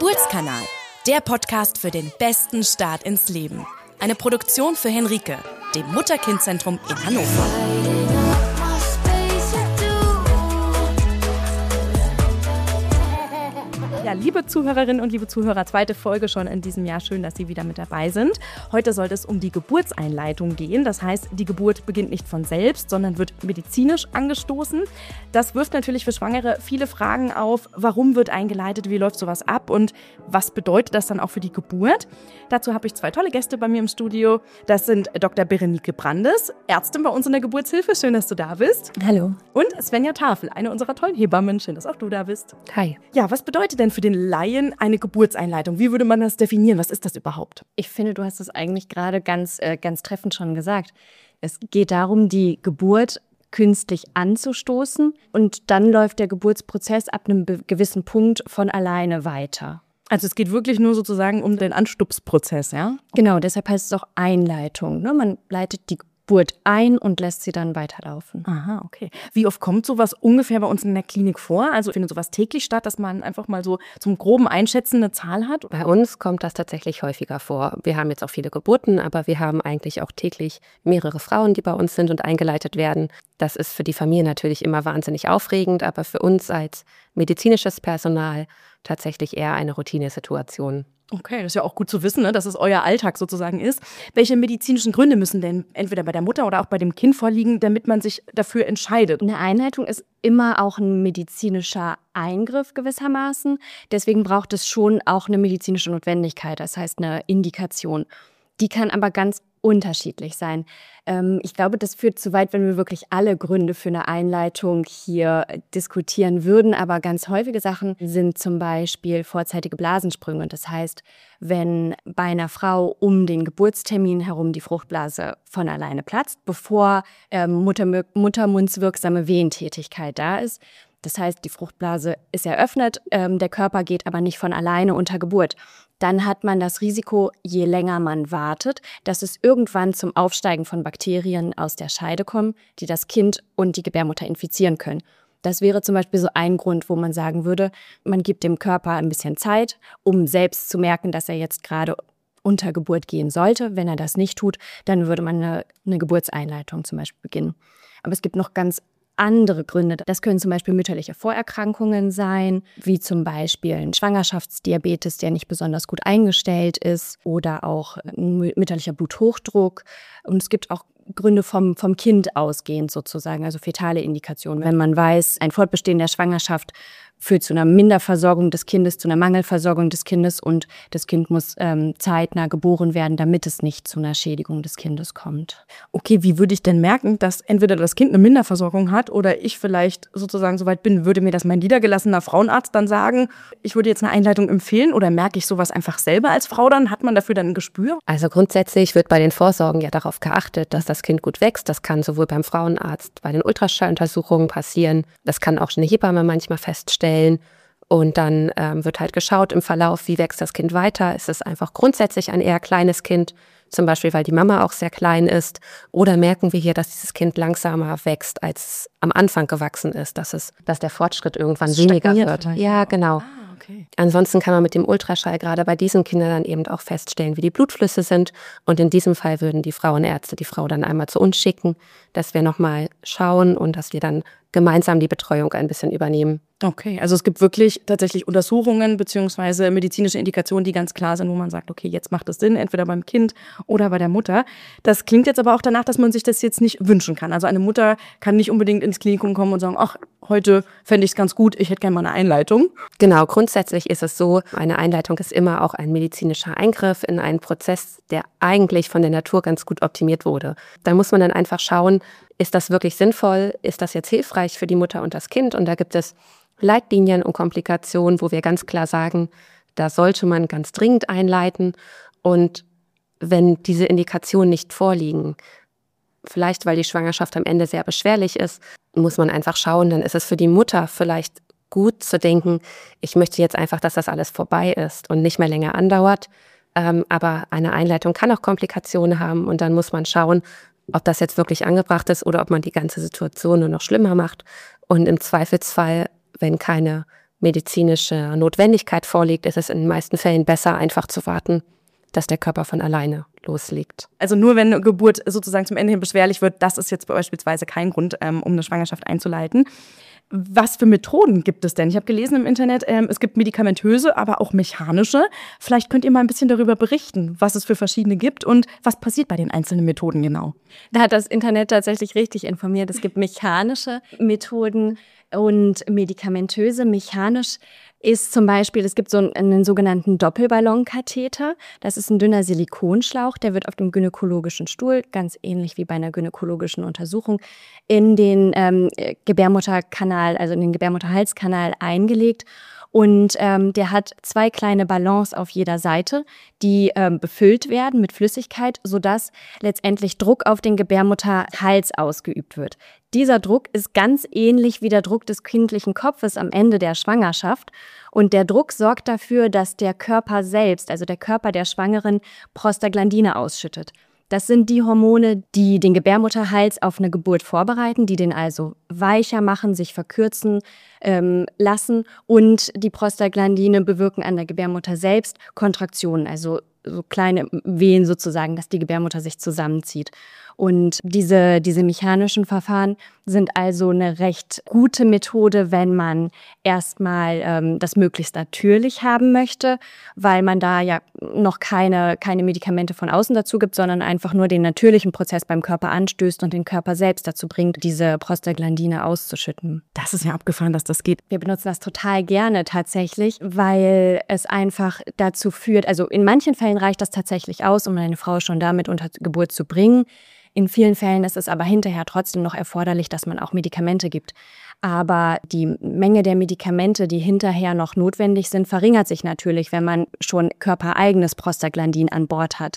Geburtskanal, der Podcast für den besten Start ins Leben. Eine Produktion für Henrike, dem Mutter-Kind-Zentrum in Hannover. Ja, liebe Zuhörerinnen und liebe Zuhörer, zweite Folge schon in diesem Jahr. Schön, dass Sie wieder mit dabei sind. Heute sollte es um die Geburtseinleitung gehen. Das heißt, die Geburt beginnt nicht von selbst, sondern wird medizinisch angestoßen. Das wirft natürlich für Schwangere viele Fragen auf. Warum wird eingeleitet? Wie läuft sowas ab? Und was bedeutet das dann auch für die Geburt? Dazu habe ich zwei tolle Gäste bei mir im Studio. Das sind Dr. Berenike Brandes, Ärztin bei uns in der Geburtshilfe. Schön, dass du da bist. Hallo. Und Svenja Tafel, eine unserer tollen Hebammen. Schön, dass auch du da bist. Hi. Ja, was bedeutet denn für den Laien eine Geburtseinleitung? Wie würde man das definieren? Was ist das überhaupt? Ich finde, du hast es eigentlich gerade ganz treffend schon gesagt. Es geht darum, die Geburt künstlich anzustoßen und dann läuft der Geburtsprozess ab einem gewissen Punkt von alleine weiter. Also es geht wirklich nur sozusagen um den Anstupsprozess, ja? Genau, deshalb heißt es auch Einleitung. Ne? Man leitet die Geburt ein und lässt sie dann weiterlaufen. Aha, okay. Wie oft kommt sowas ungefähr bei uns in der Klinik vor? Also findet sowas täglich statt, dass man einfach mal so zum groben Einschätzen eine Zahl hat? Bei uns kommt das tatsächlich häufiger vor. Wir haben jetzt auch viele Geburten, aber wir haben eigentlich auch täglich mehrere Frauen, die bei uns sind und eingeleitet werden. Das ist für die Familie natürlich immer wahnsinnig aufregend, aber für uns als medizinisches Personal tatsächlich eher eine Routinesituation. Okay, das ist ja auch gut zu wissen, ne, dass es euer Alltag sozusagen ist. Welche medizinischen Gründe müssen denn entweder bei der Mutter oder auch bei dem Kind vorliegen, damit man sich dafür entscheidet? Eine Einleitung ist immer auch ein medizinischer Eingriff gewissermaßen. Deswegen braucht es schon auch eine medizinische Notwendigkeit, das heißt eine Indikation. Die kann aber ganz unterschiedlich sein. Ich glaube, das führt zu weit, wenn wir wirklich alle Gründe für eine Einleitung hier diskutieren würden. Aber ganz häufige Sachen sind zum Beispiel vorzeitige Blasensprünge. Das heißt, wenn bei einer Frau um den Geburtstermin herum die Fruchtblase von alleine platzt, bevor muttermundswirksame Wehentätigkeit da ist. Das heißt, die Fruchtblase ist eröffnet, der Körper geht aber nicht von alleine unter Geburt. Dann hat man das Risiko, je länger man wartet, dass es irgendwann zum Aufsteigen von Bakterien aus der Scheide kommen, die das Kind und die Gebärmutter infizieren können. Das wäre zum Beispiel so ein Grund, wo man sagen würde, man gibt dem Körper ein bisschen Zeit, um selbst zu merken, dass er jetzt gerade unter Geburt gehen sollte. Wenn er das nicht tut, dann würde man eine Geburtseinleitung zum Beispiel beginnen. Aber es gibt noch ganz andere Gründe. Das können zum Beispiel mütterliche Vorerkrankungen sein, wie zum Beispiel ein Schwangerschaftsdiabetes, der nicht besonders gut eingestellt ist, oder auch ein mütterlicher Bluthochdruck. Und es gibt auch Gründe vom Kind ausgehend sozusagen, also fetale Indikationen. Wenn man weiß, ein Fortbestehen der Schwangerschaft führt zu einer Minderversorgung des Kindes, zu einer Mangelversorgung des Kindes und das Kind muss zeitnah geboren werden, damit es nicht zu einer Schädigung des Kindes kommt. Okay, wie würde ich denn merken, dass entweder das Kind eine Minderversorgung hat oder ich vielleicht sozusagen soweit bin, würde mir das mein niedergelassener Frauenarzt dann sagen, ich würde jetzt eine Einleitung empfehlen oder merke ich sowas einfach selber als Frau dann? Hat man dafür dann ein Gespür? Also grundsätzlich wird bei den Vorsorgen ja darauf geachtet, dass das Kind gut wächst. Das kann sowohl beim Frauenarzt bei den Ultraschalluntersuchungen passieren. Das kann auch eine Hebamme manchmal feststellen. Und dann wird halt geschaut im Verlauf, wie wächst das Kind weiter. Ist es einfach grundsätzlich ein eher kleines Kind, zum Beispiel weil die Mama auch sehr klein ist. Oder merken wir hier, dass dieses Kind langsamer wächst, als es am Anfang gewachsen ist, dass der Fortschritt irgendwann weniger wird. Ja, genau. Okay. Ansonsten kann man mit dem Ultraschall gerade bei diesen Kindern dann eben auch feststellen, wie die Blutflüsse sind. Und in diesem Fall würden die Frauenärzte die Frau dann einmal zu uns schicken, dass wir nochmal schauen und dass wir dann gemeinsam die Betreuung ein bisschen übernehmen. Okay, also es gibt wirklich tatsächlich Untersuchungen bzw. medizinische Indikationen, die ganz klar sind, wo man sagt, okay, jetzt macht es Sinn, entweder beim Kind oder bei der Mutter. Das klingt jetzt aber auch danach, dass man sich das jetzt nicht wünschen kann. Also eine Mutter kann nicht unbedingt ins Klinikum kommen und sagen, ach, heute fände ich es ganz gut, ich hätte gerne mal eine Einleitung. Genau, grundsätzlich ist es so, eine Einleitung ist immer auch ein medizinischer Eingriff in einen Prozess, der eigentlich von der Natur ganz gut optimiert wurde. Da muss man dann einfach schauen, ist das wirklich sinnvoll, ist das jetzt hilfreich für die Mutter und das Kind? Und da gibt es Leitlinien und Komplikationen, wo wir ganz klar sagen, da sollte man ganz dringend einleiten. Und wenn diese Indikationen nicht vorliegen, vielleicht weil die Schwangerschaft am Ende sehr beschwerlich ist, muss man einfach schauen, dann ist es für die Mutter vielleicht gut zu denken, ich möchte jetzt einfach, dass das alles vorbei ist und nicht mehr länger andauert. Aber eine Einleitung kann auch Komplikationen haben und dann muss man schauen, ob das jetzt wirklich angebracht ist oder ob man die ganze Situation nur noch schlimmer macht. Und im Zweifelsfall, wenn keine medizinische Notwendigkeit vorliegt, ist es in den meisten Fällen besser, einfach zu warten, dass der Körper von alleine loslegt. Also nur wenn eine Geburt sozusagen zum Ende hin beschwerlich wird, das ist jetzt beispielsweise kein Grund, um eine Schwangerschaft einzuleiten. Was für Methoden gibt es denn? Ich habe gelesen im Internet, es gibt medikamentöse, aber auch mechanische. Vielleicht könnt ihr mal ein bisschen darüber berichten, was es für verschiedene gibt und was passiert bei den einzelnen Methoden genau. Da hat das Internet tatsächlich richtig informiert. Es gibt mechanische Methoden und medikamentöse. Mechanisch ist zum Beispiel, es gibt so einen sogenannten Doppelballonkatheter. Das ist ein dünner Silikonschlauch, der wird auf dem gynäkologischen Stuhl, ganz ähnlich wie bei einer gynäkologischen Untersuchung, in den Gebärmutterkanal, also in den Gebärmutterhalskanal eingelegt. Und der hat 2 kleine Ballons auf jeder Seite, die befüllt werden mit Flüssigkeit, sodass letztendlich Druck auf den Gebärmutterhals ausgeübt wird. Dieser Druck ist ganz ähnlich wie der Druck des kindlichen Kopfes am Ende der Schwangerschaft. Und der Druck sorgt dafür, dass der Körper selbst, also der Körper der Schwangeren, Prostaglandine ausschüttet. Das sind die Hormone, die den Gebärmutterhals auf eine Geburt vorbereiten, die den also weicher machen, sich verkürzen lassen. Und die Prostaglandine bewirken an der Gebärmutter selbst Kontraktionen, also so kleine Wehen sozusagen, dass die Gebärmutter sich zusammenzieht. Und diese mechanischen Verfahren sind also eine recht gute Methode, wenn man erstmal das möglichst natürlich haben möchte, weil man da ja noch keine Medikamente von außen dazu gibt, sondern einfach nur den natürlichen Prozess beim Körper anstößt und den Körper selbst dazu bringt, diese Prostaglandine auszuschütten. Das ist ja abgefahren, dass das geht. Wir benutzen das total gerne tatsächlich, weil es einfach dazu führt, also in manchen Fällen reicht das tatsächlich aus, um eine Frau schon damit unter Geburt zu bringen. In vielen Fällen ist es aber hinterher trotzdem noch erforderlich, dass man auch Medikamente gibt. Aber die Menge der Medikamente, die hinterher noch notwendig sind, verringert sich natürlich, wenn man schon körpereigenes Prostaglandin an Bord hat.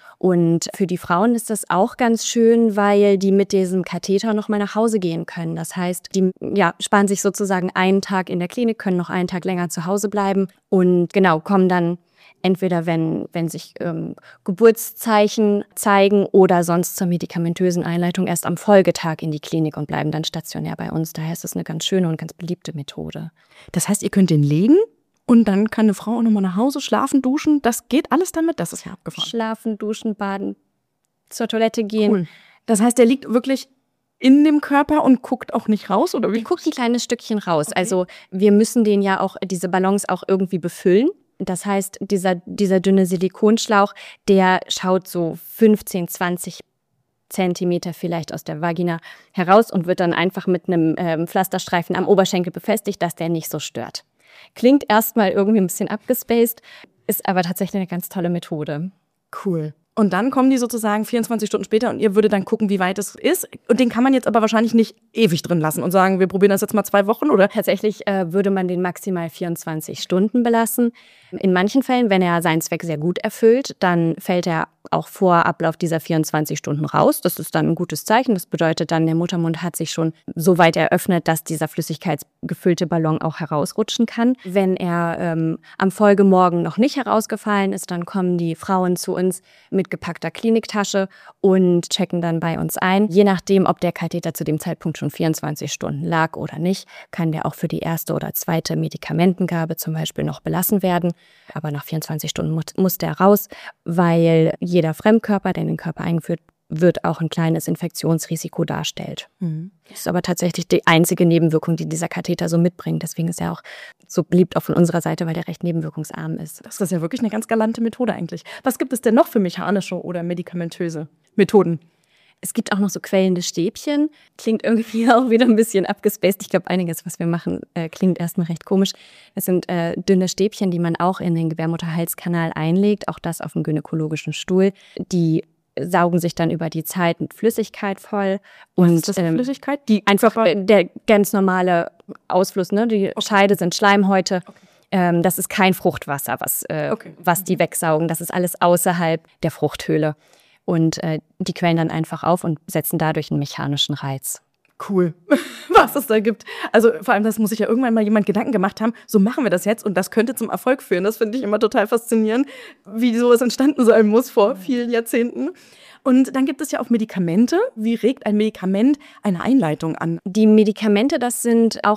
Und für die Frauen ist das auch ganz schön, weil die mit diesem Katheter noch mal nach Hause gehen können. Das heißt, die sparen sich sozusagen einen Tag in der Klinik, können noch einen Tag länger zu Hause bleiben und kommen dann entweder, wenn sich Geburtszeichen zeigen oder sonst zur medikamentösen Einleitung erst am Folgetag in die Klinik und bleiben dann stationär bei uns. Daher ist das eine ganz schöne und ganz beliebte Methode. Das heißt, ihr könnt den legen und dann kann eine Frau auch nochmal nach Hause schlafen, duschen. Das geht alles damit? Das ist ja abgefahren. Schlafen, duschen, baden, zur Toilette gehen. Cool. Das heißt, der liegt wirklich in dem Körper und guckt auch nicht raus? Oder wie? Der guckt ein kleines Stückchen raus. Okay. Also wir müssen den ja auch, diese Ballons auch irgendwie befüllen. Das heißt, dieser dünne Silikonschlauch, der schaut so 15, 20 Zentimeter vielleicht aus der Vagina heraus und wird dann einfach mit einem Pflasterstreifen am Oberschenkel befestigt, dass der nicht so stört. Klingt erstmal irgendwie ein bisschen abgespaced, ist aber tatsächlich eine ganz tolle Methode. Cool. Und dann kommen die sozusagen 24 Stunden später und ihr würdet dann gucken, wie weit es ist. Und den kann man jetzt aber wahrscheinlich nicht ewig drin lassen und sagen, wir probieren das jetzt mal 2 Wochen, oder? Tatsächlich würde man den maximal 24 Stunden belassen. In manchen Fällen, wenn er seinen Zweck sehr gut erfüllt, dann fällt er auch vor Ablauf dieser 24 Stunden raus. Das ist dann ein gutes Zeichen. Das bedeutet dann, der Muttermund hat sich schon so weit eröffnet, dass dieser flüssigkeitsgefüllte Ballon auch herausrutschen kann. Wenn er am Folgemorgen noch nicht herausgefallen ist, dann kommen die Frauen zu uns mit gepackter Kliniktasche und checken dann bei uns ein. Je nachdem, ob der Katheter zu dem Zeitpunkt schon 24 Stunden lag oder nicht, kann der auch für die erste oder zweite Medikamentengabe zum Beispiel noch belassen werden. Aber nach 24 Stunden muss der raus, weil jeder Fremdkörper, der in den Körper eingeführt wird, auch ein kleines Infektionsrisiko darstellt. Das ist aber tatsächlich die einzige Nebenwirkung, die dieser Katheter so mitbringt. Deswegen ist er auch so beliebt auch von unserer Seite, weil der recht nebenwirkungsarm ist. Das ist ja wirklich eine ganz galante Methode eigentlich. Was gibt es denn noch für mechanische oder medikamentöse Methoden? Es gibt auch noch so quellende Stäbchen. Klingt irgendwie auch wieder ein bisschen abgespaced. Ich glaube, einiges, was wir machen, klingt erstmal recht komisch. Das sind dünne Stäbchen, die man auch in den Gebärmutterhalskanal einlegt. Auch das auf dem gynäkologischen Stuhl. Die saugen sich dann über die Zeit mit Flüssigkeit voll. Und was ist das für Flüssigkeit? Die einfach der ganz normale Ausfluss, ne? Die Scheide sind Schleimhäute. Okay. Das ist kein Fruchtwasser, was die wegsaugen. Das ist alles außerhalb der Fruchthöhle. Und die quellen dann einfach auf und setzen dadurch einen mechanischen Reiz. Cool, was es da gibt. Also vor allem, das muss sich ja irgendwann mal jemand Gedanken gemacht haben, so machen wir das jetzt und das könnte zum Erfolg führen. Das finde ich immer total faszinierend, wie sowas entstanden sein muss vor vielen Jahrzehnten. Und dann gibt es ja auch Medikamente. Wie regt ein Medikament eine Einleitung an? Die Medikamente, das sind auch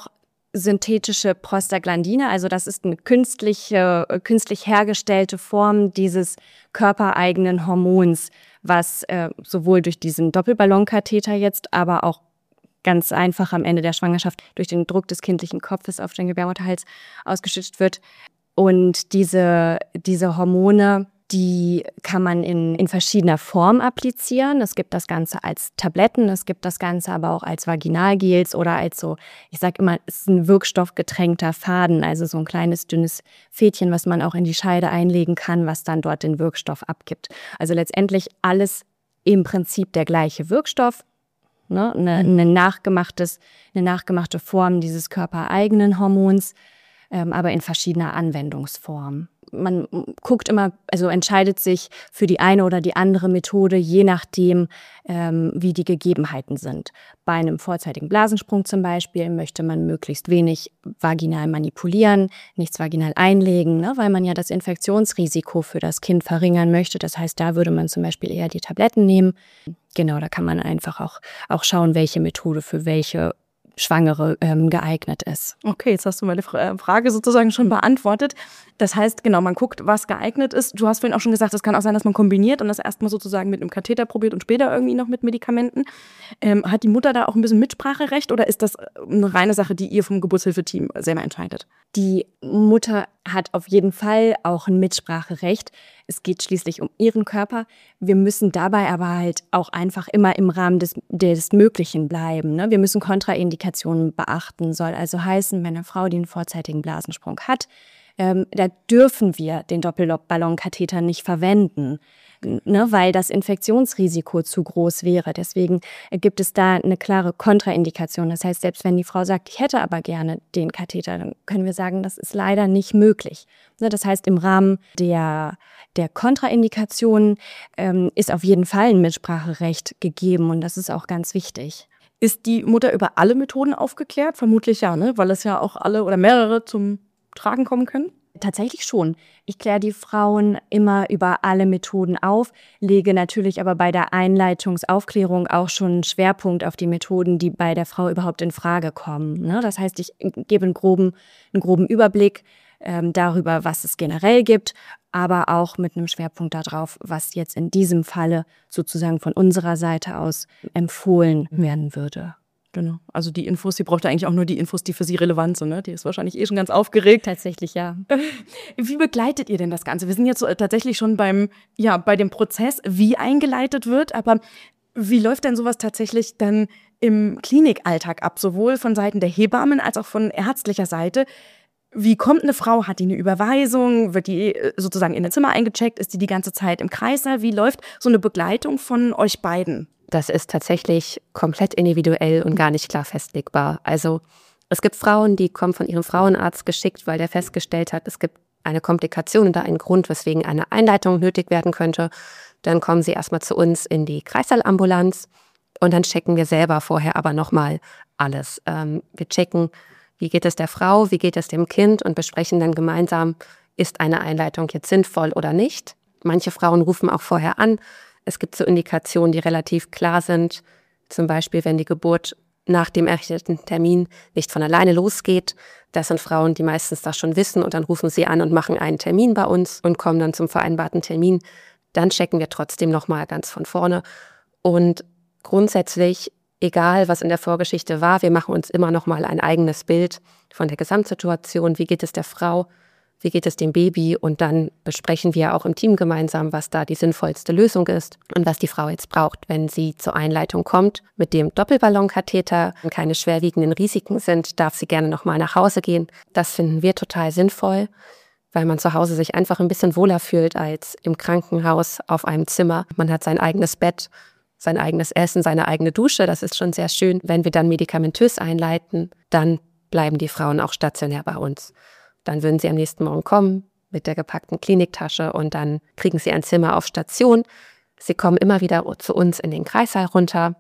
synthetische Prostaglandine, also das ist eine künstlich hergestellte Form dieses körpereigenen Hormons, was sowohl durch diesen Doppelballonkatheter jetzt, aber auch ganz einfach am Ende der Schwangerschaft durch den Druck des kindlichen Kopfes auf den Gebärmutterhals ausgeschüttet wird. Und diese Hormone, die kann man in verschiedener Form applizieren. Es gibt das Ganze als Tabletten, es gibt das Ganze aber auch als Vaginalgels oder als so, ich sage immer, es ist ein wirkstoffgetränkter Faden, also so ein kleines, dünnes Fädchen, was man auch in die Scheide einlegen kann, was dann dort den Wirkstoff abgibt. Also letztendlich alles im Prinzip der gleiche Wirkstoff, ne? Eine nachgemachte Form dieses körpereigenen Hormons, aber in verschiedener Anwendungsform. Man guckt immer, also entscheidet sich für die eine oder die andere Methode, je nachdem, wie die Gegebenheiten sind. Bei einem vorzeitigen Blasensprung zum Beispiel möchte man möglichst wenig vaginal manipulieren, nichts vaginal einlegen, ne, weil man ja das Infektionsrisiko für das Kind verringern möchte. Das heißt, da würde man zum Beispiel eher die Tabletten nehmen. Genau, da kann man einfach auch schauen, welche Methode für welche Schwangere geeignet ist. Okay, jetzt hast du meine Frage sozusagen schon beantwortet. Das heißt, genau, man guckt, was geeignet ist. Du hast vorhin auch schon gesagt, es kann auch sein, dass man kombiniert und das erstmal sozusagen mit einem Katheter probiert und später irgendwie noch mit Medikamenten. Hat die Mutter da auch ein bisschen Mitspracherecht oder ist das eine reine Sache, die ihr vom Geburtshilfeteam selber entscheidet? Die Mutter hat auf jeden Fall auch ein Mitspracherecht. Es geht schließlich um ihren Körper. Wir müssen dabei aber halt auch einfach immer im Rahmen des Möglichen bleiben, ne? Wir müssen Kontraindikationen beachten. Soll also heißen, wenn eine Frau, die einen vorzeitigen Blasensprung hat, da dürfen wir den Doppelballonkatheter nicht verwenden, ne, weil das Infektionsrisiko zu groß wäre. Deswegen gibt es da eine klare Kontraindikation. Das heißt, selbst wenn die Frau sagt, ich hätte aber gerne den Katheter, dann können wir sagen, das ist leider nicht möglich. Ne, das heißt, im Rahmen der Kontraindikationen ist auf jeden Fall ein Mitspracherecht gegeben und das ist auch ganz wichtig. Ist die Mutter über alle Methoden aufgeklärt? Vermutlich ja, ne? Weil es ja auch alle oder mehrere zum Tragen kommen können? Tatsächlich schon. Ich kläre die Frauen immer über alle Methoden auf, lege natürlich aber bei der Einleitungsaufklärung auch schon einen Schwerpunkt auf die Methoden, die bei der Frau überhaupt in Frage kommen, ne? Das heißt, ich gebe einen groben Überblick darüber, was es generell gibt, aber auch mit einem Schwerpunkt darauf, was jetzt in diesem Falle sozusagen von unserer Seite aus empfohlen werden würde. Genau. Also die Infos, sie braucht ja eigentlich auch nur die Infos, die für sie relevant sind, ne? Die ist wahrscheinlich schon ganz aufgeregt. Tatsächlich, ja. Wie begleitet ihr denn das Ganze? Wir sind jetzt tatsächlich schon bei dem Prozess, wie eingeleitet wird, aber wie läuft denn sowas tatsächlich dann im Klinikalltag ab? Sowohl von Seiten der Hebammen als auch von ärztlicher Seite. Wie kommt eine Frau? Hat die eine Überweisung? Wird die sozusagen in ein Zimmer eingecheckt? Ist die ganze Zeit im Kreißsaal? Wie läuft so eine Begleitung von euch beiden? Das ist tatsächlich komplett individuell und gar nicht klar festlegbar. Also es gibt Frauen, die kommen von ihrem Frauenarzt geschickt, weil der festgestellt hat, es gibt eine Komplikation oder einen Grund, weswegen eine Einleitung nötig werden könnte. Dann kommen sie erstmal zu uns in die Kreissaalambulanz und dann checken wir selber vorher aber nochmal alles. Wir checken, wie geht es der Frau, wie geht es dem Kind und besprechen dann gemeinsam, ist eine Einleitung jetzt sinnvoll oder nicht. Manche Frauen rufen auch vorher an. Es gibt so Indikationen, die relativ klar sind. Zum Beispiel, wenn die Geburt nach dem errechneten Termin nicht von alleine losgeht. Das sind Frauen, die meistens das schon wissen und dann rufen sie an und machen einen Termin bei uns und kommen dann zum vereinbarten Termin. Dann checken wir trotzdem nochmal ganz von vorne. Und grundsätzlich, egal was in der Vorgeschichte war, wir machen uns immer nochmal ein eigenes Bild von der Gesamtsituation. Wie geht es der Frau? Wie geht es dem Baby? Und dann besprechen wir auch im Team gemeinsam, was da die sinnvollste Lösung ist und was die Frau jetzt braucht, wenn sie zur Einleitung kommt. Mit dem Doppelballonkatheter und keine schwerwiegenden Risiken sind, darf sie gerne nochmal nach Hause gehen. Das finden wir total sinnvoll, weil man zu Hause sich einfach ein bisschen wohler fühlt als im Krankenhaus auf einem Zimmer. Man hat sein eigenes Bett, sein eigenes Essen, seine eigene Dusche. Das ist schon sehr schön. Wenn wir dann medikamentös einleiten, dann bleiben die Frauen auch stationär bei uns. Dann würden sie am nächsten Morgen kommen mit der gepackten Kliniktasche und dann kriegen sie ein Zimmer auf Station. Sie kommen immer wieder zu uns in den Kreissaal runter.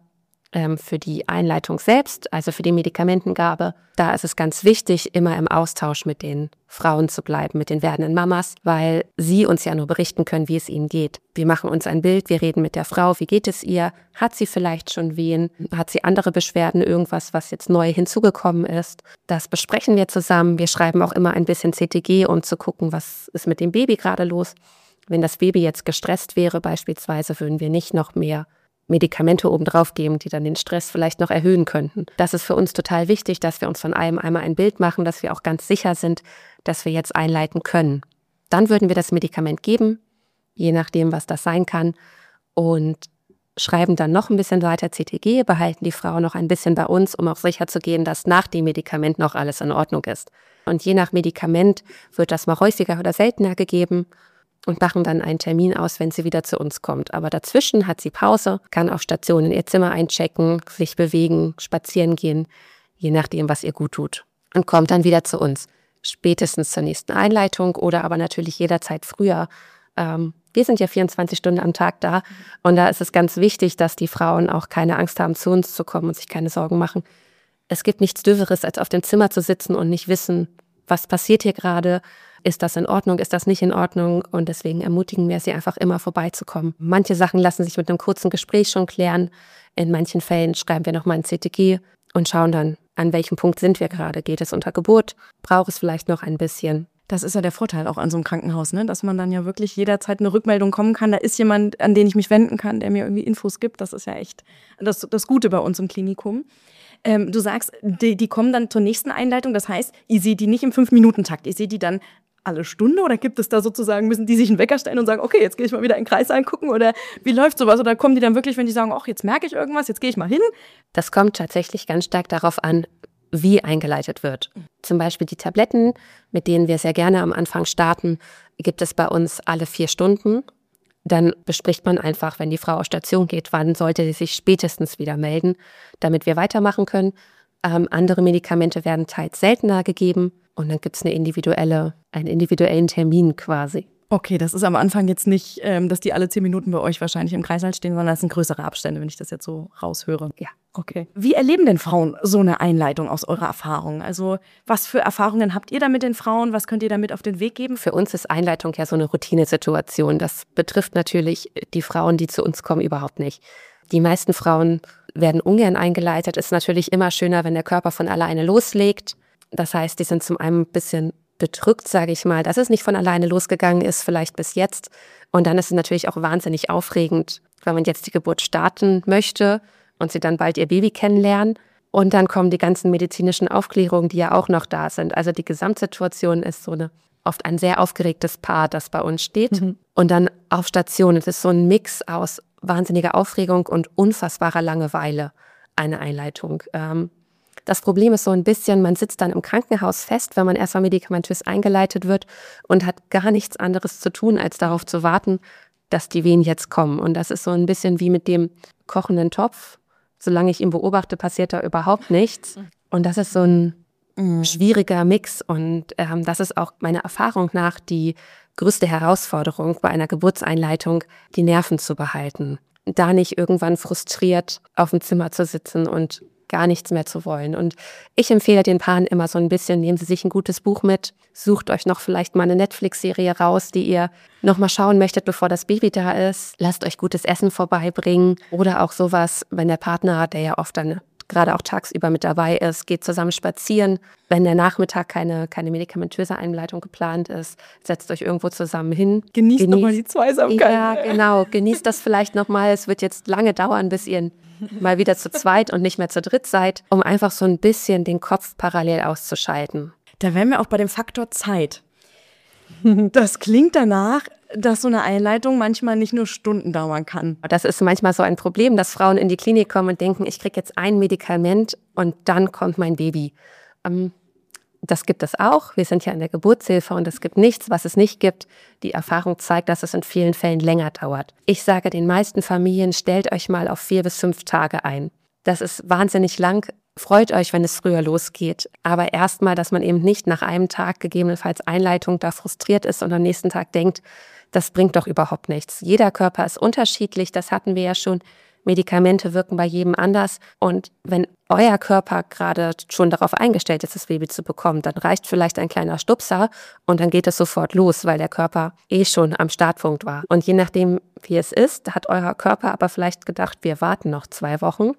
Für die Einleitung selbst, also für die Medikamentengabe, da ist es ganz wichtig, immer im Austausch mit den Frauen zu bleiben, mit den werdenden Mamas, weil sie uns ja nur berichten können, wie es ihnen geht. Wir machen uns ein Bild, wir reden mit der Frau, wie geht es ihr? Hat sie vielleicht schon Wehen? Hat sie andere Beschwerden, irgendwas, was jetzt neu hinzugekommen ist? Das besprechen wir zusammen. Wir schreiben auch immer ein bisschen CTG, um zu gucken, was ist mit dem Baby gerade los. Wenn das Baby jetzt gestresst wäre beispielsweise, würden wir nicht noch mehr Medikamente obendrauf geben, die dann den Stress vielleicht noch erhöhen könnten. Das ist für uns total wichtig, dass wir uns von allem einmal ein Bild machen, dass wir auch ganz sicher sind, dass wir jetzt einleiten können. Dann würden wir das Medikament geben, je nachdem, was das sein kann, und schreiben dann noch ein bisschen weiter CTG, behalten die Frau noch ein bisschen bei uns, um auch sicher zu gehen, dass nach dem Medikament noch alles in Ordnung ist. Und je nach Medikament wird das mal häufiger oder seltener gegeben und machen dann einen Termin aus, wenn sie wieder zu uns kommt. Aber dazwischen hat sie Pause, kann auf Station in ihr Zimmer einchecken, sich bewegen, spazieren gehen, je nachdem, was ihr gut tut. Und kommt dann wieder zu uns, spätestens zur nächsten Einleitung oder aber natürlich jederzeit früher. Wir sind ja 24 Stunden am Tag da und da ist es ganz wichtig, dass die Frauen auch keine Angst haben, zu uns zu kommen und sich keine Sorgen machen. Es gibt nichts Dürreres, als auf dem Zimmer zu sitzen und nicht wissen, was passiert hier gerade. Ist das in Ordnung, ist das nicht in Ordnung? Und deswegen ermutigen wir sie einfach immer vorbeizukommen. Manche Sachen lassen sich mit einem kurzen Gespräch schon klären. In manchen Fällen schreiben wir nochmal ein CTG und schauen dann, an welchem Punkt sind wir gerade. Geht es unter Geburt? Braucht es vielleicht noch ein bisschen? Das ist ja der Vorteil auch an so einem Krankenhaus, ne? Dass man dann ja wirklich jederzeit eine Rückmeldung kommen kann. Da ist jemand, an den ich mich wenden kann, der mir irgendwie Infos gibt. Das ist ja echt das Gute bei uns im Klinikum. Du sagst, die kommen dann zur nächsten Einleitung. Das heißt, ihr seht die nicht im 5-Minuten-Takt. Ihr seht die dann alle Stunde oder gibt es da sozusagen, müssen die sich einen Wecker stellen und sagen, okay, jetzt gehe ich mal wieder in den Kreis angucken oder wie läuft sowas? Oder kommen die dann wirklich, wenn die sagen, ach, jetzt merke ich irgendwas, jetzt gehe ich mal hin? Das kommt tatsächlich ganz stark darauf an, wie eingeleitet wird. Zum Beispiel die Tabletten, mit denen wir sehr gerne am Anfang starten, gibt es bei uns alle 4 Stunden. Dann bespricht man einfach, wenn die Frau auf Station geht, wann sollte sie sich spätestens wieder melden, damit wir weitermachen können. Andere Medikamente werden teils seltener gegeben und dann gibt es einen individuellen Termin quasi. Okay, das ist am Anfang jetzt nicht, dass die alle 10 Minuten bei euch wahrscheinlich im Kreißsaal stehen, sondern das sind größere Abstände, wenn ich das jetzt so raushöre. Ja. Okay. Wie erleben denn Frauen so eine Einleitung aus eurer Erfahrung? Also was für Erfahrungen habt ihr da mit den Frauen? Was könnt ihr damit auf den Weg geben? Für uns ist Einleitung ja so eine Routinesituation. Das betrifft natürlich die Frauen, die zu uns kommen, überhaupt nicht. Die meisten Frauen werden ungern eingeleitet. Ist natürlich immer schöner, wenn der Körper von alleine loslegt. Das heißt, die sind zum einen ein bisschen bedrückt, sage ich mal, dass es nicht von alleine losgegangen ist, vielleicht bis jetzt. Und dann ist es natürlich auch wahnsinnig aufregend, wenn man jetzt die Geburt starten möchte und sie dann bald ihr Baby kennenlernen. Und dann kommen die ganzen medizinischen Aufklärungen, die ja auch noch da sind. Also die Gesamtsituation ist oft ein sehr aufgeregtes Paar, das bei uns steht. Und dann auf Station. Es ist so ein Mix aus wahnsinniger Aufregung und unfassbarer Langeweile, eine Einleitung. Das Problem ist so ein bisschen, man sitzt dann im Krankenhaus fest, wenn man erstmal medikamentös eingeleitet wird und hat gar nichts anderes zu tun, als darauf zu warten, dass die Wehen jetzt kommen. Und das ist so ein bisschen wie mit dem kochenden Topf. Solange ich ihn beobachte, passiert da überhaupt nichts. Und das ist so ein schwieriger Mix. Und das ist auch meiner Erfahrung nach die größte Herausforderung bei einer Geburtseinleitung, die Nerven zu behalten. Da nicht irgendwann frustriert auf dem Zimmer zu sitzen und gar nichts mehr zu wollen. Und ich empfehle den Paaren immer so ein bisschen, nehmen Sie sich ein gutes Buch mit, sucht euch noch vielleicht mal eine Netflix-Serie raus, die ihr noch mal schauen möchtet, bevor das Baby da ist. Lasst euch gutes Essen vorbeibringen oder auch sowas, wenn der Partner, der ja oft dann gerade auch tagsüber mit dabei ist, geht zusammen spazieren. Wenn der Nachmittag keine medikamentöse Einleitung geplant ist, setzt euch irgendwo zusammen hin. Genießt nochmal die Zweisamkeit. Ja, genau. Genießt das vielleicht nochmal. Es wird jetzt lange dauern, bis ihr mal wieder zu zweit und nicht mehr zu dritt seid, um einfach so ein bisschen den Kopf parallel auszuschalten. Da wären wir auch bei dem Faktor Zeit. Das klingt danach, dass so eine Einleitung manchmal nicht nur Stunden dauern kann. Das ist manchmal so ein Problem, dass Frauen in die Klinik kommen und denken, ich kriege jetzt ein Medikament und dann kommt mein Baby. Das gibt es auch. Wir sind ja in der Geburtshilfe und es gibt nichts, was es nicht gibt. Die Erfahrung zeigt, dass es in vielen Fällen länger dauert. Ich sage den meisten Familien, stellt euch mal auf 4 bis 5 Tage ein. Das ist wahnsinnig lang. Freut euch, wenn es früher losgeht. Aber erstmal, dass man eben nicht nach einem Tag gegebenenfalls Einleitung da frustriert ist und am nächsten Tag denkt, das bringt doch überhaupt nichts. Jeder Körper ist unterschiedlich, das hatten wir ja schon. Medikamente wirken bei jedem anders. Und wenn euer Körper gerade schon darauf eingestellt ist, das Baby zu bekommen, dann reicht vielleicht ein kleiner Stupser und dann geht es sofort los, weil der Körper schon am Startpunkt war. Und je nachdem, wie es ist, hat euer Körper aber vielleicht gedacht, wir warten noch 2 Wochen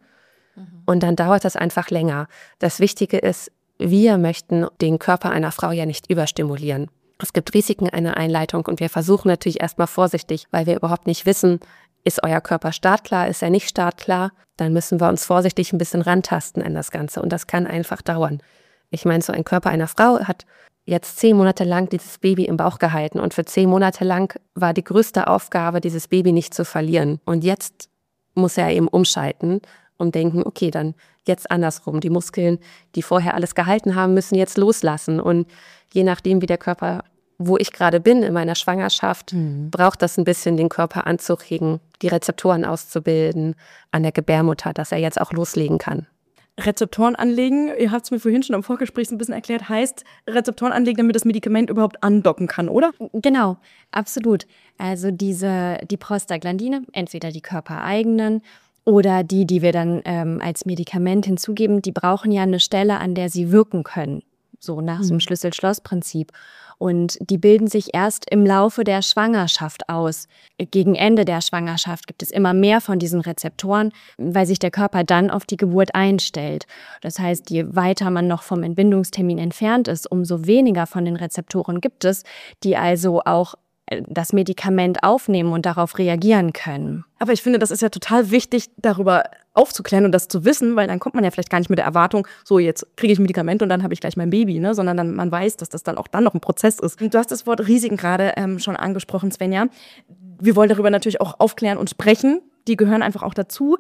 und dann dauert das einfach länger. Das Wichtige ist, wir möchten den Körper einer Frau ja nicht überstimulieren. Es gibt Risiken einer Einleitung und wir versuchen natürlich erstmal vorsichtig, weil wir überhaupt nicht wissen, ist euer Körper startklar, ist er nicht startklar, dann müssen wir uns vorsichtig ein bisschen rantasten an das Ganze und das kann einfach dauern. Ich meine, so ein Körper einer Frau hat jetzt 10 Monate lang dieses Baby im Bauch gehalten und für 10 Monate lang war die größte Aufgabe, dieses Baby nicht zu verlieren. Und jetzt muss er eben umschalten und denken, okay, dann jetzt andersrum. Die Muskeln, die vorher alles gehalten haben, müssen jetzt loslassen und je nachdem, wie der Körper, wo ich gerade bin in meiner Schwangerschaft, braucht das ein bisschen, den Körper anzuregen, die Rezeptoren auszubilden an der Gebärmutter, dass er jetzt auch loslegen kann. Rezeptoren anlegen, ihr habt es mir vorhin schon am Vorgespräch ein bisschen erklärt, heißt Rezeptoren anlegen, damit das Medikament überhaupt andocken kann, oder? Genau, absolut. Also die Prostaglandine, entweder die körpereigenen oder die wir dann als Medikament hinzugeben, die brauchen ja eine Stelle, an der sie wirken können. So nach so einem Schlüssel-Schloss-Prinzip. Und die bilden sich erst im Laufe der Schwangerschaft aus. Gegen Ende der Schwangerschaft gibt es immer mehr von diesen Rezeptoren, weil sich der Körper dann auf die Geburt einstellt. Das heißt, je weiter man noch vom Entbindungstermin entfernt ist, umso weniger von den Rezeptoren gibt es, die also auch das Medikament aufnehmen und darauf reagieren können. Aber ich finde, das ist ja total wichtig, darüber aufzuklären und das zu wissen, weil dann kommt man ja vielleicht gar nicht mit der Erwartung, so jetzt kriege ich ein Medikament und dann habe ich gleich mein Baby, ne? Sondern dann man weiß, dass das dann auch noch ein Prozess ist. Und du hast das Wort Risiken gerade schon angesprochen, Svenja. Wir wollen darüber natürlich auch aufklären und sprechen. Die gehören einfach auch dazu.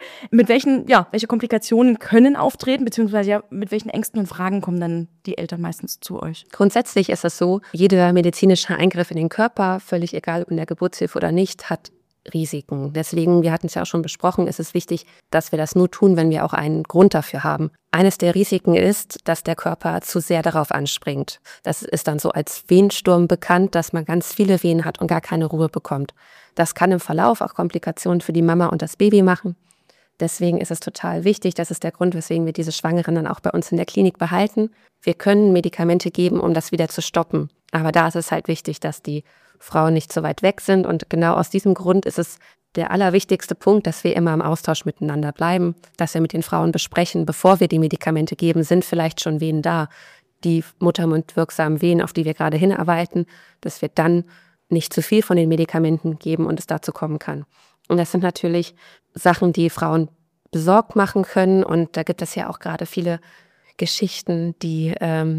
Welche Komplikationen können auftreten, beziehungsweise mit welchen Ängsten und Fragen kommen dann die Eltern meistens zu euch? Grundsätzlich ist es so, jeder medizinische Eingriff in den Körper, völlig egal ob in der Geburtshilfe oder nicht, hat Risiken. Deswegen, wir hatten es ja auch schon besprochen, ist es wichtig, dass wir das nur tun, wenn wir auch einen Grund dafür haben. Eines der Risiken ist, dass der Körper zu sehr darauf anspringt. Das ist dann so als Wehensturm bekannt, dass man ganz viele Wehen hat und gar keine Ruhe bekommt. Das kann im Verlauf auch Komplikationen für die Mama und das Baby machen. Deswegen ist es total wichtig, das ist der Grund, weswegen wir diese Schwangeren dann auch bei uns in der Klinik behalten. Wir können Medikamente geben, um das wieder zu stoppen. Aber da ist es halt wichtig, dass die Frauen nicht so weit weg sind. Und genau aus diesem Grund ist es der allerwichtigste Punkt, dass wir immer im Austausch miteinander bleiben, dass wir mit den Frauen besprechen, bevor wir die Medikamente geben, sind vielleicht schon Wehen da, die muttermundwirksamen Wehen, auf die wir gerade hinarbeiten, dass wir dann nicht zu viel von den Medikamenten geben und es dazu kommen kann. Und das sind natürlich Sachen, die Frauen besorgt machen können. Und da gibt es ja auch gerade viele Geschichten, die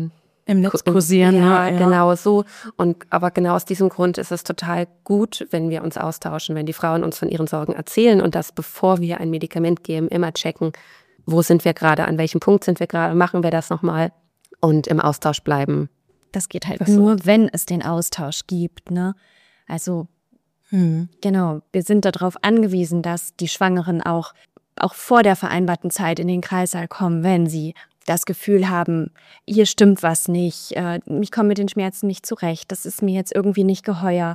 im Netz kursieren. Ja, genau so. Aber genau aus diesem Grund ist es total gut, wenn wir uns austauschen, wenn die Frauen uns von ihren Sorgen erzählen und das, bevor wir ein Medikament geben, immer checken, wo sind wir gerade, an welchem Punkt sind wir gerade, machen wir das nochmal und im Austausch bleiben. Das geht halt nur, wenn es den Austausch gibt, ne? Also, genau, wir sind darauf angewiesen, dass die Schwangeren auch vor der vereinbarten Zeit in den Kreissaal kommen, wenn sie das Gefühl haben, hier stimmt was nicht, ich komme mit den Schmerzen nicht zurecht, das ist mir jetzt irgendwie nicht geheuer.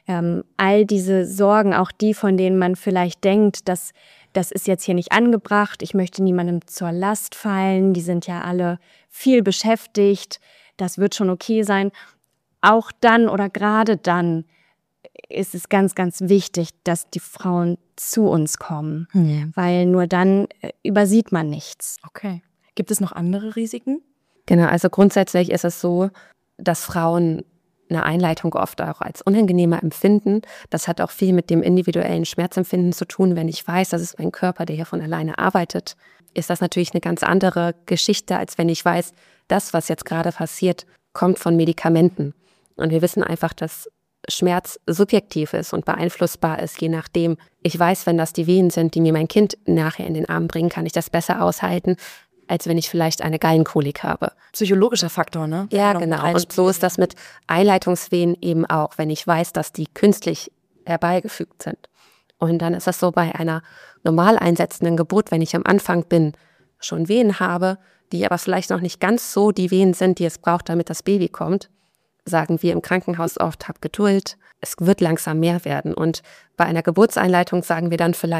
All diese Sorgen, auch die, von denen man vielleicht denkt, das ist jetzt hier nicht angebracht, ich möchte niemandem zur Last fallen, die sind ja alle viel beschäftigt, das wird schon okay sein. Auch dann oder gerade dann ist es ganz, ganz wichtig, dass die Frauen zu uns kommen, weil nur dann übersieht man nichts. Okay. Gibt es noch andere Risiken? Genau, also grundsätzlich ist es so, dass Frauen eine Einleitung oft auch als unangenehmer empfinden. Das hat auch viel mit dem individuellen Schmerzempfinden zu tun. Wenn ich weiß, das ist mein Körper, der hier von alleine arbeitet, ist das natürlich eine ganz andere Geschichte, als wenn ich weiß, das, was jetzt gerade passiert, kommt von Medikamenten. Und wir wissen einfach, dass Schmerz subjektiv ist und beeinflussbar ist, je nachdem. Ich weiß, wenn das die Wehen sind, die mir mein Kind nachher in den Arm bringen, kann ich das besser aushalten, als wenn ich vielleicht eine Gallenkolik habe. Psychologischer Faktor, ne? Ja, genau. Und so ist das mit Einleitungswehen eben auch, wenn ich weiß, dass die künstlich herbeigefügt sind. Und dann ist das so bei einer normal einsetzenden Geburt, wenn ich am Anfang bin, schon Wehen habe, die aber vielleicht noch nicht ganz so die Wehen sind, die es braucht, damit das Baby kommt, sagen wir im Krankenhaus oft, hab Geduld, es wird langsam mehr werden. Und bei einer Geburtseinleitung sagen wir dann vielleicht,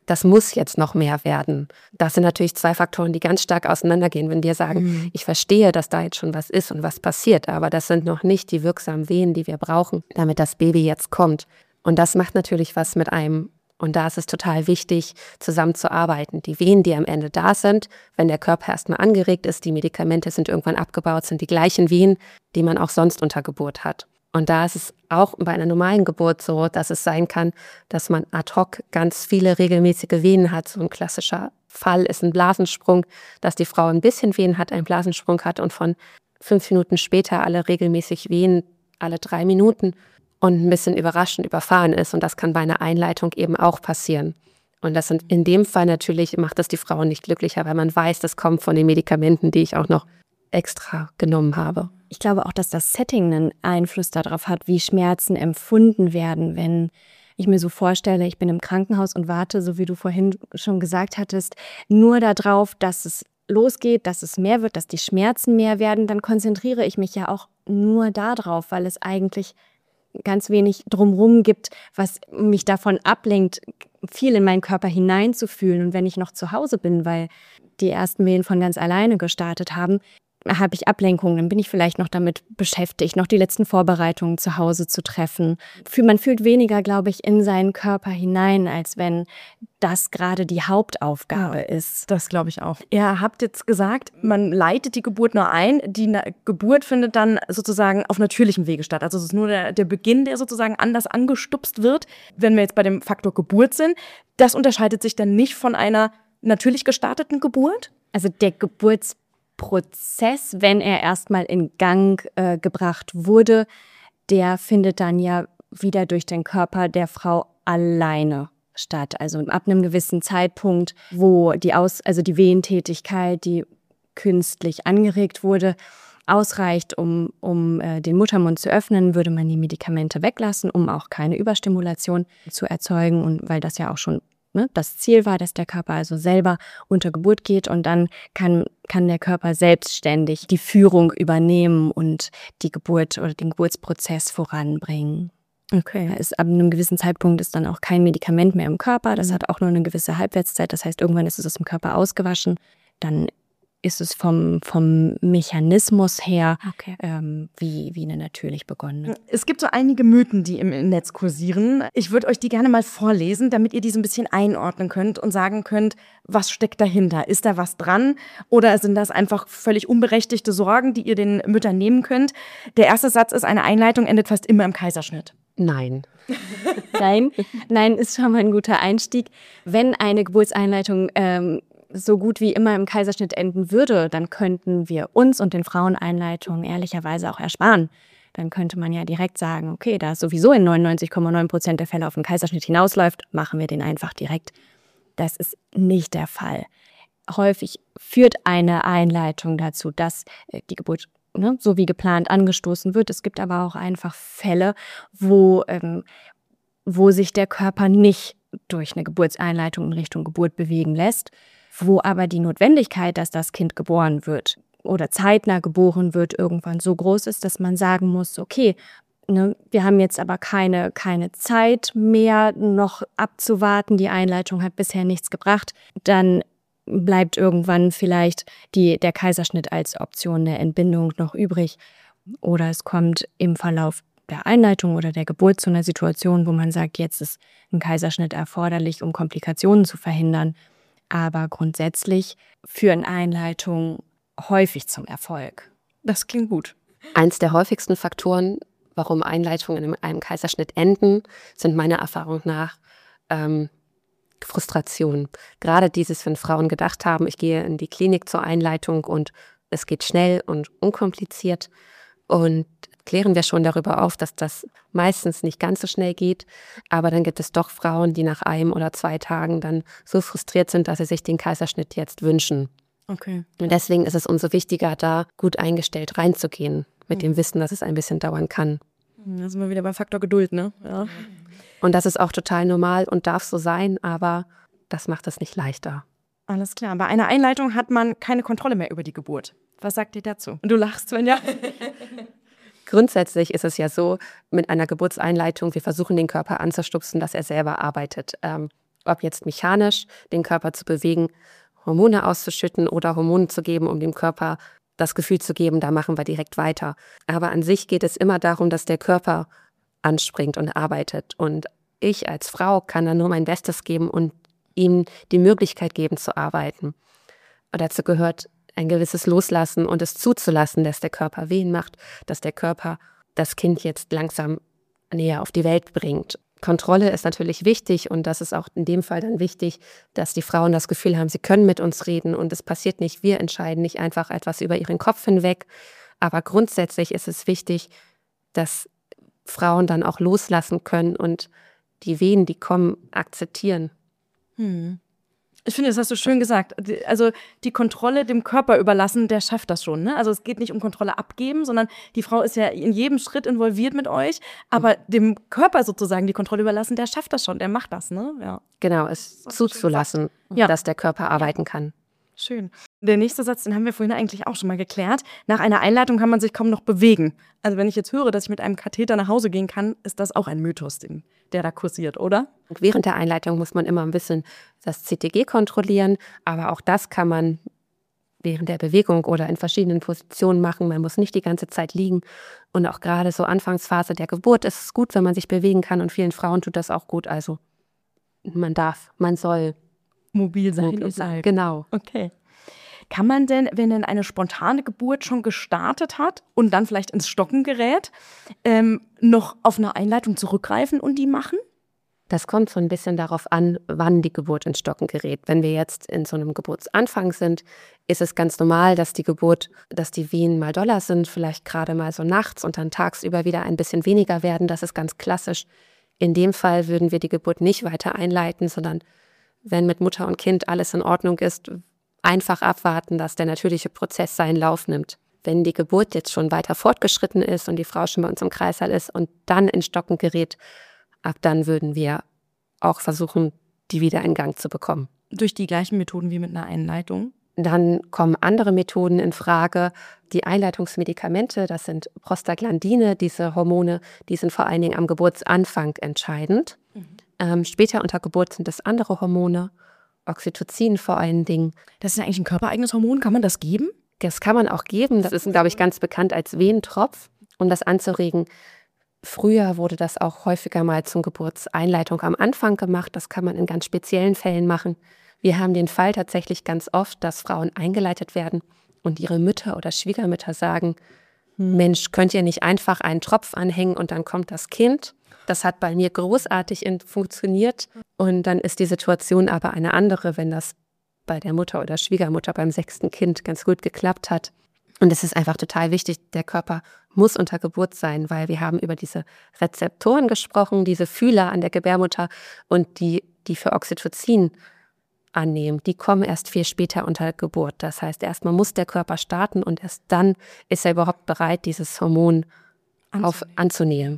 das muss jetzt noch mehr werden. Das sind natürlich 2 Faktoren, die ganz stark auseinandergehen. Wenn wir sagen, ich verstehe, dass da jetzt schon was ist und was passiert, aber das sind noch nicht die wirksamen Wehen, die wir brauchen, damit das Baby jetzt kommt. Und das macht natürlich was mit einem. Und da ist es total wichtig, zusammenzuarbeiten. Die Wehen, die am Ende da sind, wenn der Körper erstmal angeregt ist, die Medikamente sind irgendwann abgebaut, sind die gleichen Wehen, die man auch sonst unter Geburt hat. Und da ist es auch bei einer normalen Geburt so, dass es sein kann, dass man ad hoc ganz viele regelmäßige Wehen hat. So ein klassischer Fall ist ein Blasensprung, dass die Frau ein bisschen Wehen hat, einen Blasensprung hat und von 5 Minuten später alle regelmäßig Wehen, alle 3 Minuten. Und ein bisschen überraschend überfahren ist. Und das kann bei einer Einleitung eben auch passieren. Und das sind in dem Fall natürlich, macht das die Frau nicht glücklicher, weil man weiß, das kommt von den Medikamenten, die ich auch noch extra genommen habe. Ich glaube auch, dass das Setting einen Einfluss darauf hat, wie Schmerzen empfunden werden, wenn ich mir so vorstelle, ich bin im Krankenhaus und warte, so wie du vorhin schon gesagt hattest, nur darauf, dass es losgeht, dass es mehr wird, dass die Schmerzen mehr werden, dann konzentriere ich mich ja auch nur darauf, weil es eigentlich ganz wenig drumherum gibt, was mich davon ablenkt, viel in meinen Körper hineinzufühlen. Und wenn ich noch zu Hause bin, weil die ersten Wehen von ganz alleine gestartet haben, habe ich Ablenkungen, dann bin ich vielleicht noch damit beschäftigt, noch die letzten Vorbereitungen zu Hause zu treffen. Man fühlt weniger, glaube ich, in seinen Körper hinein, als wenn das gerade die Hauptaufgabe ist. Das glaube ich auch. Ihr habt jetzt gesagt, man leitet die Geburt nur ein. Die Geburt findet dann sozusagen auf natürlichem Wege statt. Also es ist nur der Beginn, der sozusagen anders angestupst wird. Wenn wir jetzt bei dem Faktor Geburt sind, das unterscheidet sich dann nicht von einer natürlich gestarteten Geburt? Also der Geburtsprozess, wenn er erstmal in Gang gebracht wurde, der findet dann ja wieder durch den Körper der Frau alleine statt. Also ab einem gewissen Zeitpunkt, wo die Wehentätigkeit, die künstlich angeregt wurde, ausreicht, um den Muttermund zu öffnen, würde man die Medikamente weglassen, um auch keine Überstimulation zu erzeugen. Und weil das ja auch schon das Ziel war, dass der Körper also selber unter Geburt geht und dann kann der Körper selbstständig die Führung übernehmen und die Geburt oder den Geburtsprozess voranbringen. Okay. Ab einem gewissen Zeitpunkt ist dann auch kein Medikament mehr im Körper. Das hat auch nur eine gewisse Halbwertszeit. Das heißt, irgendwann ist es aus dem Körper ausgewaschen. Dann ist es vom Mechanismus her wie eine natürlich begonnene. Es gibt so einige Mythen, die im Netz kursieren. Ich würde euch die gerne mal vorlesen, damit ihr die so ein bisschen einordnen könnt und sagen könnt, was steckt dahinter? Ist da was dran? Oder sind das einfach völlig unberechtigte Sorgen, die ihr den Müttern nehmen könnt? Der erste Satz ist, eine Einleitung endet fast immer im Kaiserschnitt. Nein. Nein, ist schon mal ein guter Einstieg. Wenn eine Geburtseinleitung so gut wie immer im Kaiserschnitt enden würde, dann könnten wir uns und den Fraueneinleitungen ehrlicherweise auch ersparen. Dann könnte man ja direkt sagen, okay, da es sowieso in 99,9% der Fälle auf den Kaiserschnitt hinausläuft, machen wir den einfach direkt. Das ist nicht der Fall. Häufig führt eine Einleitung dazu, dass die Geburt so wie geplant angestoßen wird. Es gibt aber auch einfach Fälle, wo sich der Körper nicht durch eine Geburtseinleitung in Richtung Geburt bewegen lässt, wo aber die Notwendigkeit, dass das Kind geboren wird oder zeitnah geboren wird, irgendwann so groß ist, dass man sagen muss, okay, wir haben jetzt aber keine Zeit mehr noch abzuwarten, die Einleitung hat bisher nichts gebracht, dann bleibt irgendwann vielleicht der Kaiserschnitt als Option der Entbindung noch übrig. Oder es kommt im Verlauf der Einleitung oder der Geburt zu einer Situation, wo man sagt, jetzt ist ein Kaiserschnitt erforderlich, um Komplikationen zu verhindern. Aber grundsätzlich führen Einleitungen häufig zum Erfolg. Das klingt gut. Eins der häufigsten Faktoren, warum Einleitungen in einem Kaiserschnitt enden, sind meiner Erfahrung nach Frustration. Gerade dieses, wenn Frauen gedacht haben, ich gehe in die Klinik zur Einleitung und es geht schnell und unkompliziert. Und klären wir schon darüber auf, dass das meistens nicht ganz so schnell geht. Aber dann gibt es doch Frauen, die nach 1 oder 2 Tagen dann so frustriert sind, dass sie sich den Kaiserschnitt jetzt wünschen. Okay. Und deswegen ist es umso wichtiger, da gut eingestellt reinzugehen, mit dem Wissen, dass es ein bisschen dauern kann. Da sind wir wieder beim Faktor Geduld, ne? Ja. Und das ist auch total normal und darf so sein, aber das macht es nicht leichter. Alles klar. Bei einer Einleitung hat man keine Kontrolle mehr über die Geburt. Was sagt ihr dazu? Und du lachst, Svenja. Grundsätzlich ist es ja so, mit einer Geburtseinleitung, wir versuchen den Körper anzustupsen, dass er selber arbeitet. ob jetzt mechanisch den Körper zu bewegen, Hormone auszuschütten oder Hormone zu geben, um dem Körper das Gefühl zu geben, da machen wir direkt weiter. Aber an sich geht es immer darum, dass der Körper anspringt und arbeitet. Und ich als Frau kann dann nur mein Bestes geben und ihm die Möglichkeit geben zu arbeiten. Und dazu gehört ein gewisses Loslassen und es zuzulassen, dass der Körper Wehen macht, dass der Körper das Kind jetzt langsam näher auf die Welt bringt. Kontrolle ist natürlich wichtig und das ist auch in dem Fall dann wichtig, dass die Frauen das Gefühl haben, sie können mit uns reden und es passiert nicht, wir entscheiden nicht einfach etwas über ihren Kopf hinweg. Aber grundsätzlich ist es wichtig, dass Frauen dann auch loslassen können und die Wehen, die kommen, akzeptieren. Ich finde, das hast du schön gesagt. Also die Kontrolle dem Körper überlassen, der schafft das schon. Ne? Also es geht nicht um Kontrolle abgeben, sondern die Frau ist ja in jedem Schritt involviert mit euch. Aber dem Körper sozusagen die Kontrolle überlassen, der schafft das schon, der macht das. Ne? Ja. Genau, es zuzulassen, dass der Körper arbeiten kann. Schön. Der nächste Satz, den haben wir vorhin eigentlich auch schon mal geklärt. Nach einer Einleitung kann man sich kaum noch bewegen. Also wenn ich jetzt höre, dass ich mit einem Katheter nach Hause gehen kann, ist das auch ein Mythos, der da kursiert, oder? Und während der Einleitung muss man immer ein bisschen das CTG kontrollieren, aber auch das kann man während der Bewegung oder in verschiedenen Positionen machen. Man muss nicht die ganze Zeit liegen. Und auch gerade so Anfangsphase der Geburt ist es gut, wenn man sich bewegen kann und vielen Frauen tut das auch gut. Also man soll mobil sein. Genau. Okay. Kann man denn, wenn denn eine spontane Geburt schon gestartet hat und dann vielleicht ins Stocken gerät, noch auf eine Einleitung zurückgreifen und die machen? Das kommt so ein bisschen darauf an, wann die Geburt ins Stocken gerät. Wenn wir jetzt in so einem Geburtsanfang sind, ist es ganz normal, dass die Wehen mal doller sind, vielleicht gerade mal so nachts und dann tagsüber wieder ein bisschen weniger werden. Das ist ganz klassisch. In dem Fall würden wir die Geburt nicht weiter einleiten, sondern wenn mit Mutter und Kind alles in Ordnung ist, einfach abwarten, dass der natürliche Prozess seinen Lauf nimmt. Wenn die Geburt jetzt schon weiter fortgeschritten ist und die Frau schon bei uns im Kreißsaal ist und dann in Stocken gerät, ab dann würden wir auch versuchen, die wieder in Gang zu bekommen. Durch die gleichen Methoden wie mit einer Einleitung? Dann kommen andere Methoden in Frage. Die Einleitungsmedikamente, das sind Prostaglandine, diese Hormone, die sind vor allen Dingen am Geburtsanfang entscheidend. Später unter Geburt sind es andere Hormone, Oxytocin vor allen Dingen. Das ist ja eigentlich ein körpereigenes Hormon, kann man das geben? Das kann man auch geben, das ist, glaube ich, ganz bekannt als Wehentropf, um das anzuregen. Früher wurde das auch häufiger mal zum Geburtseinleitung am Anfang gemacht, das kann man in ganz speziellen Fällen machen. Wir haben den Fall tatsächlich ganz oft, dass Frauen eingeleitet werden und ihre Mütter oder Schwiegermütter sagen, Mensch, könnt ihr nicht einfach einen Tropf anhängen und dann kommt das Kind? Das hat bei mir großartig funktioniert und dann ist die Situation aber eine andere, wenn das bei der Mutter oder Schwiegermutter beim 6. Kind ganz gut geklappt hat. Und es ist einfach total wichtig, der Körper muss unter Geburt sein, weil wir haben über diese Rezeptoren gesprochen, diese Fühler an der Gebärmutter und die für Oxytocin annehmen, die kommen erst viel später unter Geburt. Das heißt, erstmal muss der Körper starten und erst dann ist er überhaupt bereit, dieses Hormon anzunehmen.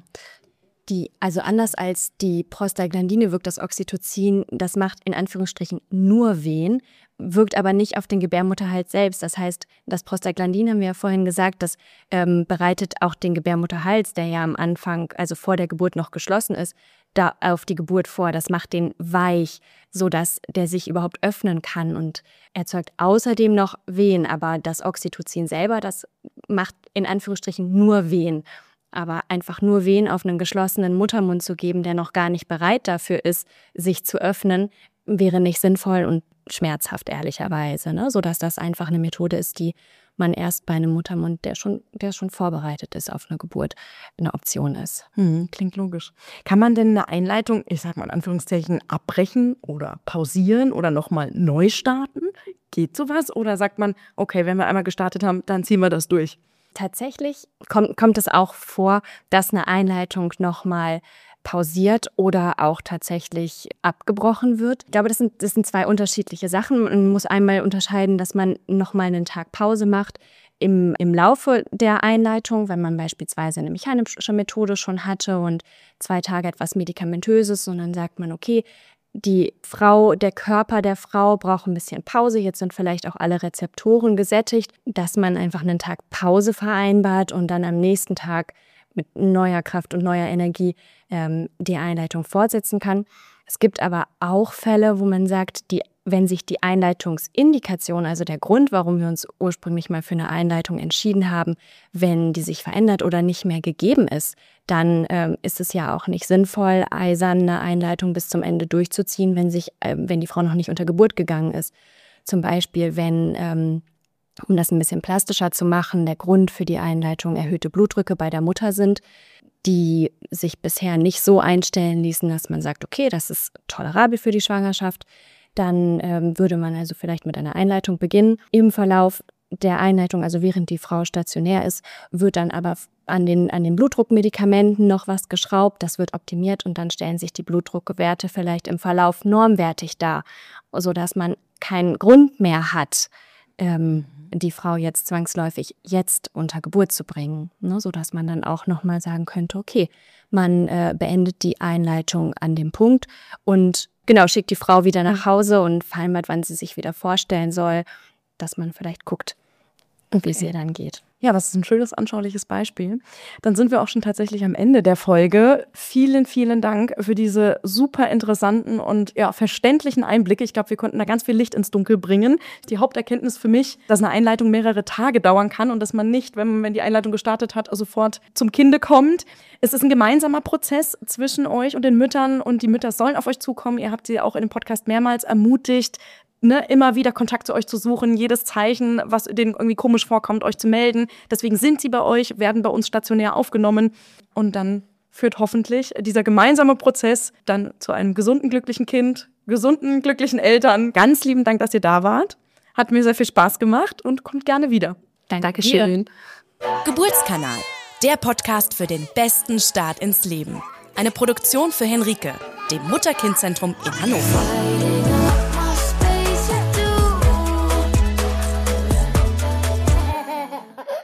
Also anders als die Prostaglandine wirkt das Oxytocin, das macht in Anführungsstrichen nur Wehen, wirkt aber nicht auf den Gebärmutterhals selbst. Das heißt, das Prostaglandin, haben wir ja vorhin gesagt, das bereitet auch den Gebärmutterhals, der ja am Anfang, also vor der Geburt noch geschlossen ist, da auf die Geburt vor. Das macht den weich, sodass der sich überhaupt öffnen kann und erzeugt außerdem noch Wehen. Aber das Oxytocin selber, das macht in Anführungsstrichen nur Wehen. Aber einfach nur Wehen auf einen geschlossenen Muttermund zu geben, der noch gar nicht bereit dafür ist, sich zu öffnen, wäre nicht sinnvoll und schmerzhaft, ehrlicherweise. Ne? Sodass das einfach eine Methode ist, die man erst bei einem Muttermund, der schon vorbereitet ist auf eine Geburt, eine Option ist. Klingt logisch. Kann man denn eine Einleitung, ich sag mal in Anführungszeichen, abbrechen oder pausieren oder nochmal neu starten? Geht sowas? Oder sagt man, okay, wenn wir einmal gestartet haben, dann ziehen wir das durch? Tatsächlich kommt es auch vor, dass eine Einleitung nochmal pausiert oder auch tatsächlich abgebrochen wird. Ich glaube, das sind zwei unterschiedliche Sachen. Man muss einmal unterscheiden, dass man nochmal einen Tag Pause macht im Laufe der Einleitung, wenn man beispielsweise eine mechanische Methode schon hatte und 2 Tage etwas Medikamentöses und dann sagt man, okay, der Körper der Frau braucht ein bisschen Pause. Jetzt sind vielleicht auch alle Rezeptoren gesättigt, dass man einfach einen Tag Pause vereinbart und dann am nächsten Tag mit neuer Kraft und neuer Energie die Einleitung fortsetzen kann. Es gibt aber auch Fälle, wo man sagt, wenn sich die Einleitungsindikation, also der Grund, warum wir uns ursprünglich mal für eine Einleitung entschieden haben, wenn die sich verändert oder nicht mehr gegeben ist, dann ist es ja auch nicht sinnvoll, eisern eine Einleitung bis zum Ende durchzuziehen, wenn die Frau noch nicht unter Geburt gegangen ist. Zum Beispiel, wenn, um das ein bisschen plastischer zu machen, der Grund für die Einleitung erhöhte Blutdrücke bei der Mutter sind, die sich bisher nicht so einstellen ließen, dass man sagt, okay, das ist tolerabel für die Schwangerschaft, dann würde man also vielleicht mit einer Einleitung beginnen. Im Verlauf der Einleitung, also während die Frau stationär ist, wird dann aber an den Blutdruckmedikamenten noch was geschraubt, das wird optimiert und dann stellen sich die Blutdruckwerte vielleicht im Verlauf normwertig dar, sodass man keinen Grund mehr hat, die Frau jetzt zwangsläufig jetzt unter Geburt zu bringen, ne, sodass man dann auch nochmal sagen könnte, okay, man beendet die Einleitung an dem Punkt und genau, schickt die Frau wieder nach Hause und vereinbart, wann sie sich wieder vorstellen soll, dass man vielleicht guckt, wie es ihr dann geht. Ja, das ist ein schönes, anschauliches Beispiel. Dann sind wir auch schon tatsächlich am Ende der Folge. Vielen, vielen Dank für diese super interessanten und verständlichen Einblicke. Ich glaube, wir konnten da ganz viel Licht ins Dunkel bringen. Die Haupterkenntnis für mich, dass eine Einleitung mehrere Tage dauern kann und dass man nicht, wenn die Einleitung gestartet hat, sofort zum Kinde kommt. Es ist ein gemeinsamer Prozess zwischen euch und den Müttern und die Mütter sollen auf euch zukommen. Ihr habt sie auch in dem Podcast mehrmals ermutigt, immer wieder Kontakt zu euch zu suchen, jedes Zeichen, was denen irgendwie komisch vorkommt, euch zu melden. Deswegen sind sie bei euch, werden bei uns stationär aufgenommen und dann führt hoffentlich dieser gemeinsame Prozess dann zu einem gesunden, glücklichen Kind, gesunden, glücklichen Eltern. Ganz lieben Dank, dass ihr da wart. Hat mir sehr viel Spaß gemacht und kommt gerne wieder. Dankeschön. Geburtskanal, der Podcast für den besten Start ins Leben. Eine Produktion für Henrike, dem Mutter-Kind-Zentrum in Hannover.